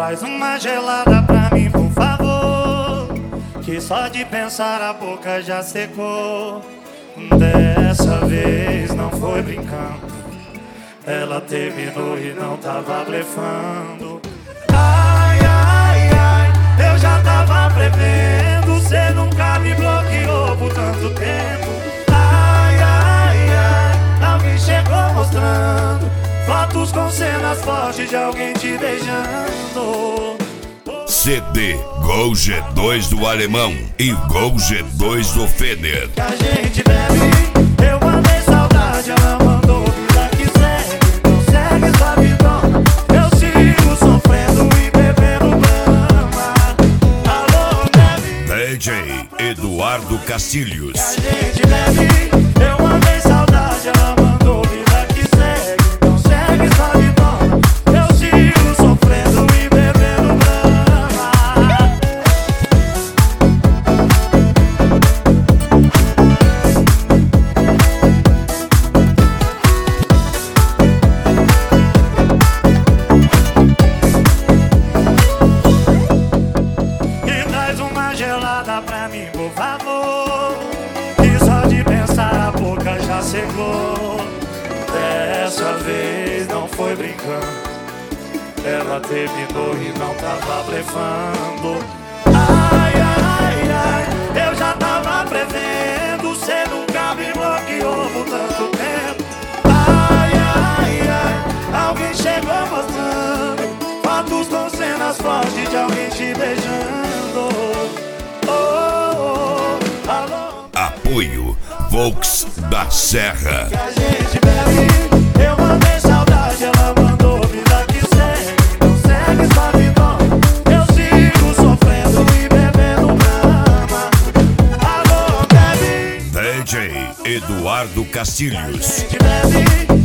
Traz uma gelada pra mim, por favor, que só de pensar a boca já secou. Dessa vez não foi brincando, ela terminou e não tava blefando. Ai, ai, ai, eu já tava prevendo, cê nunca me bloqueou por tanto tempo. Ai, ai, ai, alguém chegou mostrando fotos com cenas fortes de alguém te beijando. CD Gol G2 do Alemão e Gol G2 do Feder. Que a gente bebe, eu mandei saudade, ela mandou vida que segue, não segue sua vidona. Eu sigo sofrendo e bebendo brama. Alô, bebe. DJ Eduardo Castilhos. Que a gente bebe, eu mandei saudade, ela mandou vida que segue, não segue sua vidona. Eu sigo sofrendo e bebendo brama. E traz uma gelada pra mim, por favor, que só de pensar a boca já secou. Dessa vez não foi brincando, ela terminou e não tava blefando. Ai, ai, ai, eu já tava prevendo, cê nunca me bloqueou por tanto tempo. Ai, ai, ai, alguém chegou mostrando fotos com cenas fortes de alguém te beijando. Oh, oh, oh, alô. Apoio Volks da Serra. Que a gente bebe, eu mandei saudade, ela mandou vida que segue, não segue sua vidona. Eu sigo sofrendo e bebendo brama. Alô, bebe. DJ Eduardo Castilhos. A gente bebe,